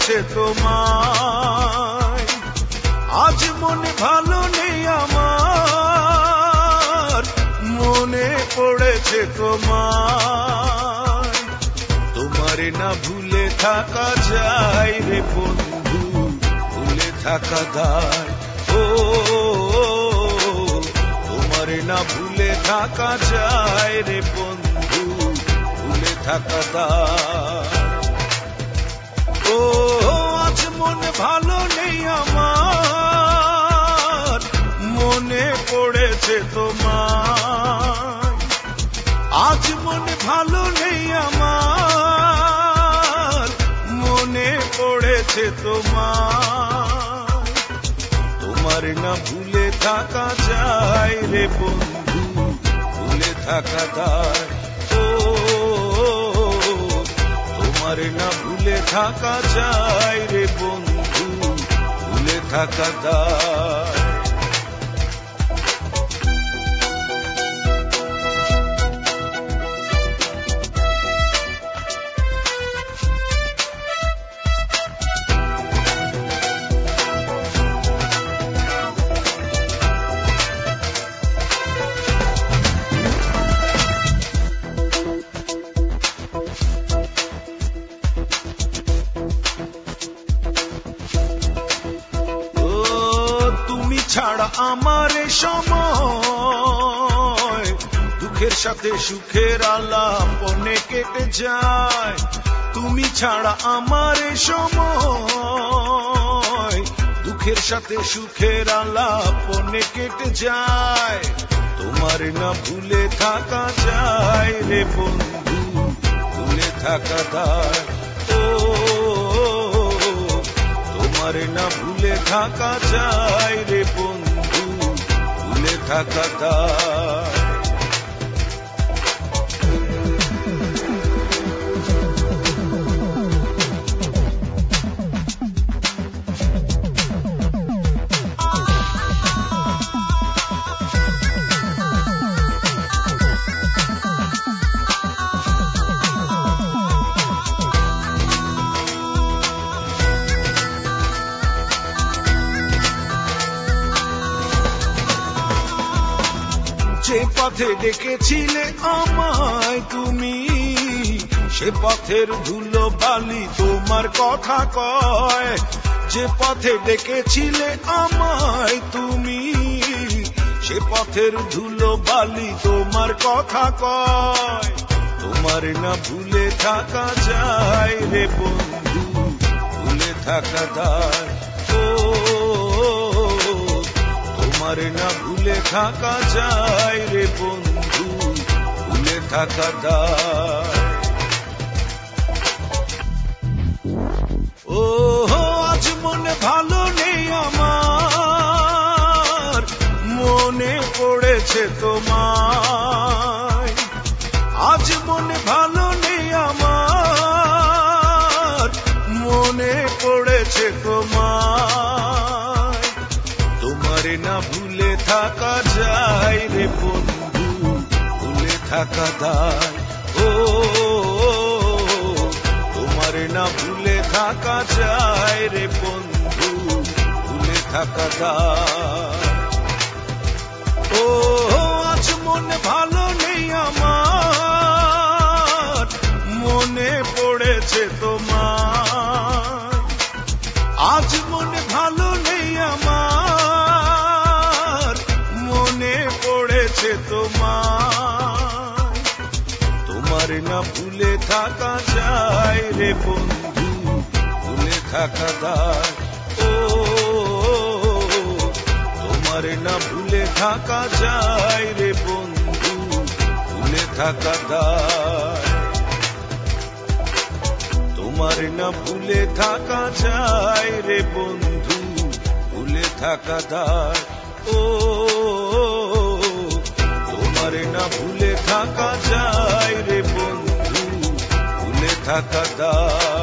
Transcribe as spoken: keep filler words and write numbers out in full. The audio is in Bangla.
পড়েছে তোমায়, আজ মনে ভালো নেই আমার, মনে পড়েছে তোমায়। তোমারে না ভুলে থাকা যায় রে বন্ধু, ভুলে থাকা দায়। ও তোমারে না ভুলে থাকা যায় রে বন্ধু, ভুলে থাকা দায়। ও আজ মনে ভালো নেই আমার, মনে পড়েছে তোমায়, আজ মনে ভালো নেই আমার, মনে পড়েছে তোমায়। তোমার না ভুলে থাকা যায় রে বন্ধু, ভুলে থাকা দায়। ও তোমার না ভুলে থাকা যায় রে বন্ধু, ভুলে থাকা দায়। ছাড়া আমার সময় দুঃখের সাথে সুখের আলাপনে কেটে যায়। তুমি ছাড়া আমার সময় দুঃখের সাথে সুখের আলাপনে কেটে যায়। তোমার না ভুলে থাকা যায় রে বন্ধু, ভুলে থাকা দায়। ও তোমার না ভুলে থাকা যায় রে বন্ধু, ভুলে থাকা দায়। যে পথে ডেকেছিলে আমায় তুমি, সে পথের ধুলো বালি তোমার কথা কয়। যে পথে ডেকেছিলে আমায় তুমি, সে পথের ধুলো বালি তোমার কথা কয়। তোমার না ভুলে থাকা যায় রে বন্ধু, ভুলে থাকা দায়। ও তোমার না ভুলে থাকা যায় রে বন্ধু, ভুলে থাকা দায়। ও আজ মনে ভালো নেই আমার, মনে পড়েছে তোমায়, আজ মনে ভালো নেই আমার, মনে পড়েছে তোমায়। তোমারে না ভুলে থাকা যায় রে বন্ধু, ভুলে থাকা দায়। ও তোমারে না ভুলে থাকা যায় রে বন্ধু, ভুলে থাকা দায়। ও আজ মনে ভালো নেই আমার, মনে পড়েছে তোমায়, আজ মনে ভালো নেই আমার, মনে পড়েছে তোমায়। তোমার না ভুলে থাকা যায় রে বন্ধু, ভুলে থাকা দায়। ও তোমার না ভুলে থাকা যায় রে বন্ধু, ভুলে থাকা দায়। তোমার না ভুলে থাকা যায় রে বন্ধু, ভুলে থাকা দায়। ও তোমার না ভুলে থাকা যায় রে বন্ধু, ভুলে থাকা দায়।